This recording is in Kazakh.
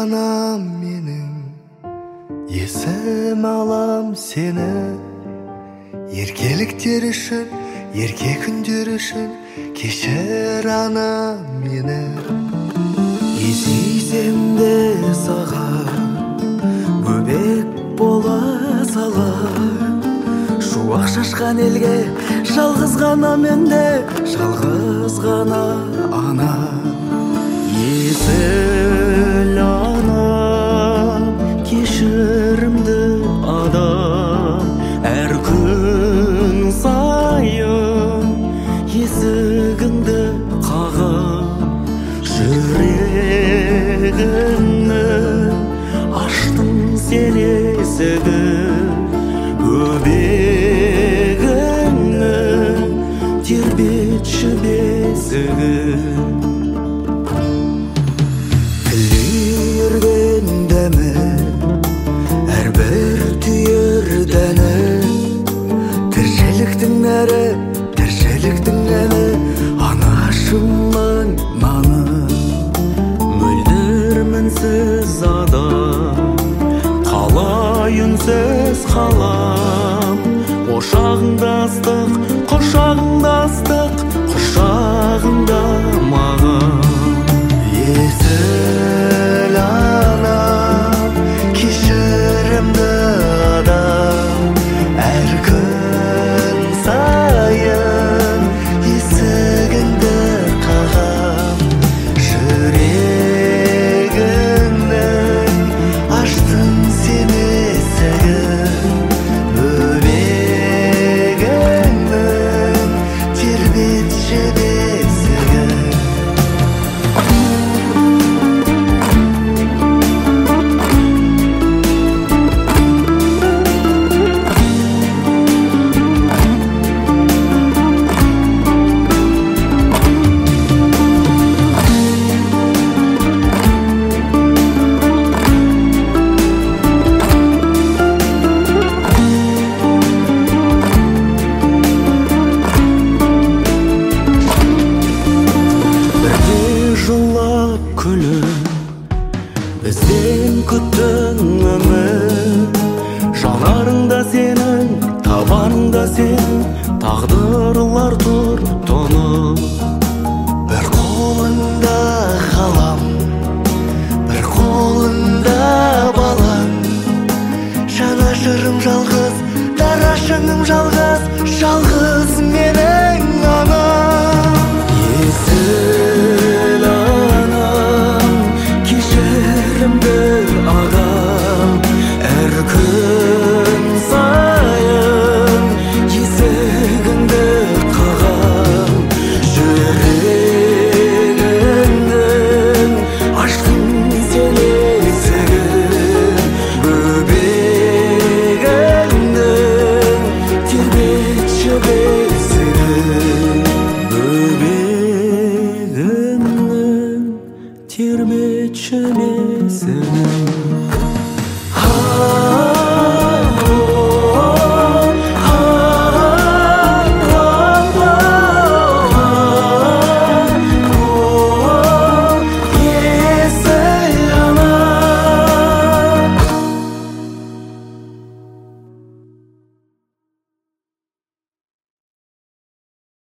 анам менің, есім алам сені. Еркеліктер үшін, ерке күндер үшін кешір анам мені. Есейсем де саған бөбек бола сала, шуақ шашқан елге жалғыз ғана менде, жалғыз ғана ана. Есіл анам, кешірімді адам, әр күн сайын есігіңді қағам. Жүрегімнің аштың сен есігін, бөбегімнің тербетші бесігін. Тілерген дәмі әрбір түйір дәні, тіршіліктің нәрі, тіршіліктің әні, анашымның наны. Мөлдір мінсіз адам, қалай үнсіз қалам. Ошағыңда ыстық, құшағыңда ыстық, құшағыңда маған. Есіл анам, кешірімді адам, әр күн сайын есігіңді қағам. Жүрегімнің аштың сен есігін, бөбегімнің тербетші бесігін. Жылап күліп бізден күттің өмір, жанарыңда сенің, табаныңда сенің тағдырлар тұр тұнып.